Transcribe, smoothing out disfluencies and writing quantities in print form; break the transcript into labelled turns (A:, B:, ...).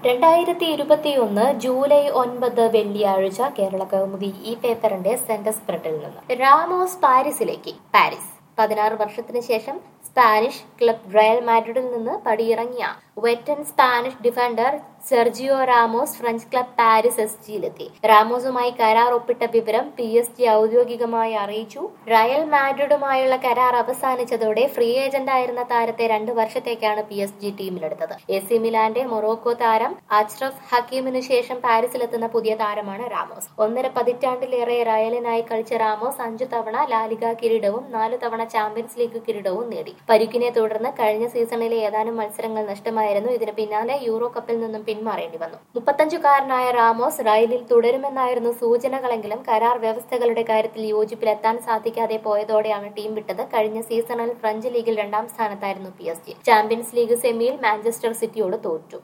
A: 2021 July 9 വെള്ളിയാഴ്ച കേരള കൗമുദി ഈ പേപ്പറിന്റെ സെന്റർ സ്പ്രെഡിൽ നിന്ന് റാമോസ് പാരീസിലേക്ക്. പാരീസ് 16 വർഷത്തിന് ശേഷം സ്പാനിഷ് ക്ലബ് റയൽ മാഡ്രിഡിൽ നിന്ന് പടിയിറങ്ങിയ veteran Spanish defender Sergio Ramos French club Paris SGയിലെത്തി. റാമോസുമായി കരാർ ഒപ്പിട്ട വിവരം PSG ഔദ്യോഗികമായി അറിയിച്ചു. റയൽ മാഡ്രിഡുമായുള്ള കരാർ അവസാനിച്ചതോടെ ഫ്രീ ഏജന്റായിരുന്ന താരത്തെ 2 വർഷത്തേക്കാണ് PSG ടീമിലെടുത്തത്. AC മിലാന്റെ മൊറോക്കോ താരം അച്റഫ് ഹക്കീമിനു ശേഷം പാരീസിലെത്തുന്ന പുതിയ താരമാണ് റാമോസ്. 1.5 പതിറ്റാണ്ടിലേറെ റയലിനായി കളിച്ച റാമോസ് 5 തവണ ലാലിഗ കിരീടവും 4 തവണ ചാമ്പ്യൻസ് ലീഗ് കിരീടവും നേടി. പരിക്കിനെ തുടർന്ന് കഴിഞ്ഞ സീസണിലെ ഏതാനും മത്സരങ്ങൾ നഷ്ടമായിരുന്നു. ഇതിന് പിന്നാലെ യൂറോ കപ്പിൽ നിന്നും പിന്മാറേണ്ടി വന്നു. 35-കാരനായ റാമോസ് റയലിൽ തുടരുമെന്നായിരുന്നു സൂചനകളെങ്കിലും കരാർ വ്യവസ്ഥകളുടെ കാര്യത്തിൽ യോജിപ്പിലെത്താൻ സാധിക്കാതെ പോയതോടെയാണ് ടീം വിട്ടത്. കഴിഞ്ഞ സീസണിൽ ഫ്രഞ്ച് ലീഗിൽ 2ാം സ്ഥാനത്തായിരുന്നു PSG. ചാമ്പ്യൻസ് ലീഗ് സെമിയിൽ മാഞ്ചസ്റ്റർ സിറ്റിയോട് തോറ്റു.